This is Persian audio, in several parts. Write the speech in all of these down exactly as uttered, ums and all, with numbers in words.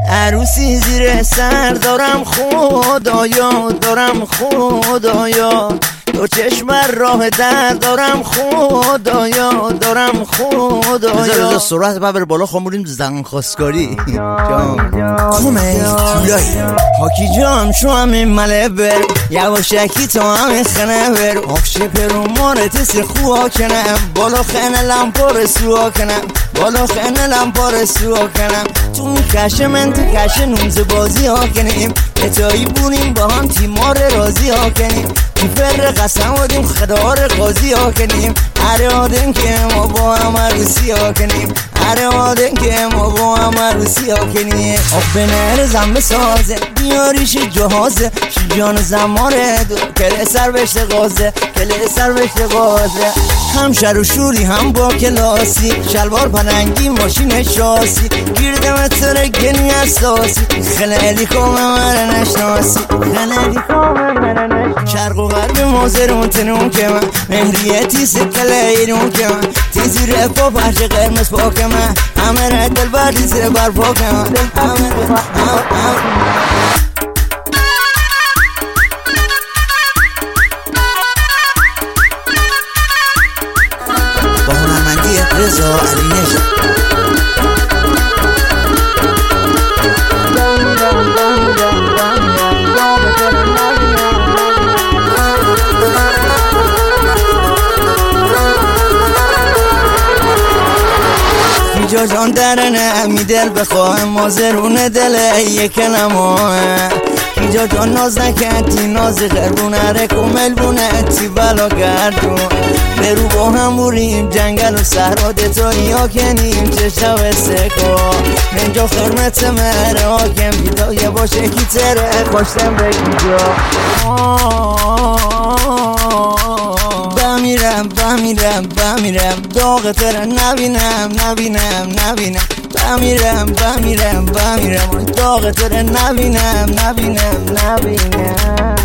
عروسی زیر سر دارم خدایا، دارم خدایا، دو چشم راه در دارم خدایا، دارم خدایا. بذار سرعت ببر بالا خاموریم زن خواستگاری خومه تولایی حاکی جام شو همین مله بر یواشکی تو همین خنه بر آخشه پرو مارت سر خواه کنم بالا خنه لمپار سوها کنم بالا خنه لمپار سوها کنم تو کشه من تو کشه نونز بازی ها کنیم اتایی بونیم با هم تیمار رازی ها کنیم کیفر قسم آدیم خدار قاضی ها کنیم اره آدم که ما با هم عروسی ها کنیم اره آدم که ما با هم عروسی ها کنیم آخ به نهر زنبه سازه بیاریش جهازه شیجان زماره دو کله سر بشت غازه کله سر بشت غازه هم شر و شوری هم با کلاسی شلوار پلنگی ماشین شاسی گیردم اتره گنی اساسی خیلی کامه مره نشناسی خیلی کامه مره نشناسی شرق و غرب مازرون تنون که من مهریتی سکله ایرون که من تیزی رفا پرش قرمز پاک من همه ره دل بردی سر بر پاک من همه ره با هنرمندی رضا علی نژاد جا جان درنه می دل بخواه مازرون دل یک نماه اینجا جان ناز نکردی ناز غربونه رکو ملبونه تی بلا گردون برو با هم بوریم جنگل و صحرا دتایی ها کنیم چه شب سکا اینجا خرمت مره آکم بیدایه باشه کی تره خوشتم بگی جا بمیرم بمیرم بمیرم داغ تره نبینم نبینم نبینم بمیرم بمیرم بمیرم داغ تره نبینم نبینم نبینم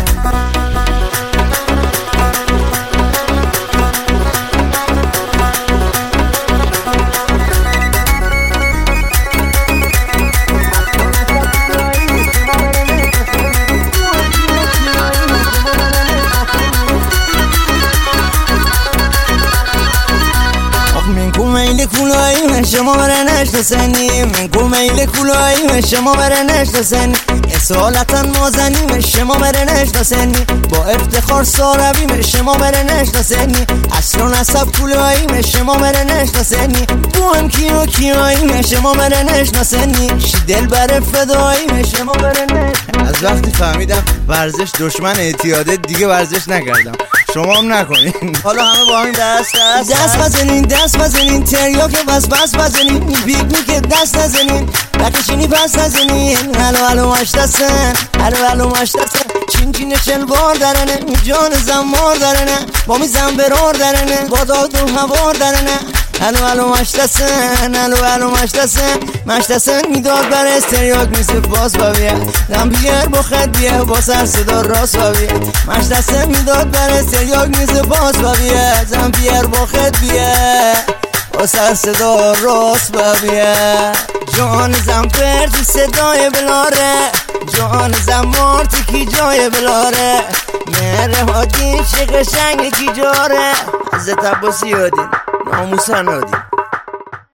میل کولایی من شما بره نشت سنی من کو میل کولایی من شما بره نشت سنی اصالتا مازنی من شما بره نشت سنی با افتخار ساربی من شما بره نشت سنی اصل و نسب کولایی من شما بره نشت سنی بو هم کیو کیایی من شما بره نشت سنی شی دل بره فدایی من شما بره نشت. از وقتی فهمیدم ورزش دشمن اعتیاده دیگه ورزش نکردم شما هم نکنین حالا همه با همین دست دست دست بزنین دست بزنین تریاک بس بس بزنین بیگنی که دست نزنین بکشینی پس نزنین هلو هلو مشتسن هلو هلو مشتسن چین چین شلوار درنه جان زمار درنه با می زنبرار درنه با داد و هوار درنه هلو هلو مشتسن هلو هلو مشتسن مشتسن میداد بر استریاک میسه باز بابیه دم بیار با خد بیه با سر صدا راست بابیه مشتسن میداد بر استریاک میسه باز بابیه دم بیار با خد بیه با سر صدا راست بابیه جان زم پرد صدای بلاره جان زم مارتی کی جای بلاره مهره هادین چه قشنگ کی جاره حضرت عباسی یادین ناموسن هادین